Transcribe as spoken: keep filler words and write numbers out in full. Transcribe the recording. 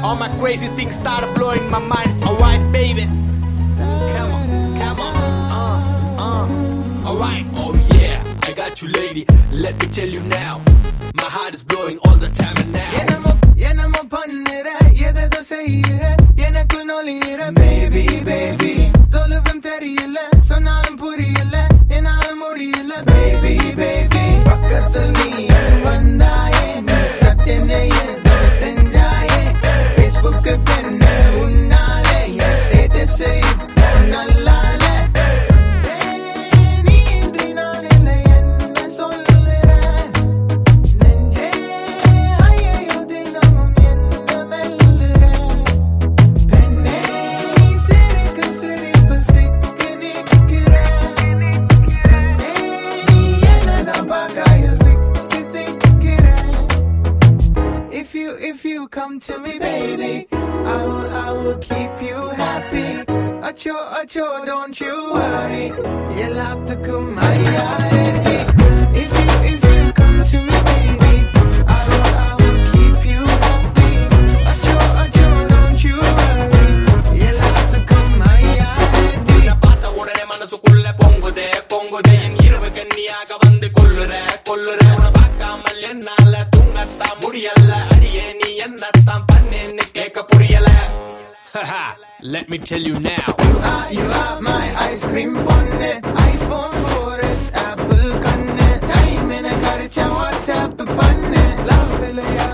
All my crazy things start blowing my mind. Alright, baby. Come on, come on. Uh, uh. Alright, oh yeah, I got you, lady. Let me tell you now. My heart is blowing all the time and now. என்னமோ என்னமோ பண்ணுற எதோ செய்யற எனக்கு நொழியிற baby baby தொலைவும் தெரியல சொன்னாலும் புரியல என்னால முடியல baby baby பக்கத்தில் நீ வந்தாயே நீ சட்டனையே செஞ்சாயே Facebook பெண்ண உன்னாலே என் ஸ்டேட்டஸ் நல்லாலே நீ இன்றி நான் இல்லை என்ன சொல்லுறேன் நெஞ்சே ஐயோ தினமும் என்ன மெல்லுறேன் பெண்ணே சிரிக்க சிரிப்பு சிக்க நிற்கிறேன் பெண்ணே நீ என்னதான் பார்க்காயில் விட்டு திக்கிறேன். If you, if you come to me, baby, I will, I will keep you happy. Acho, acho, don't you worry. எல்லாத்துக்கும் ஐயாரே. If you, if you come to me, baby, I will, I will keep you happy. Acho, acho, don't you worry. எல்லாத்துக்கும் ஐயாரே. உன்னை பார்த்த உடனே மனசுக்குள்ள பொங்குதே பொங்குதே என் இரவு கண்ணியாக வந்து கொல்லுற கொல்லுற உன்னை பார்க்காமல் என்னால தூங்கத்தான் முடியல அடியே நீ என்னத்தான் பண்ணேன்னு கேட்க புரியல. Let me tell you now. You are, you are my ice cream bonne. iPhone four S Apple kanne. Time in a karicha WhatsApp panne. Love will ya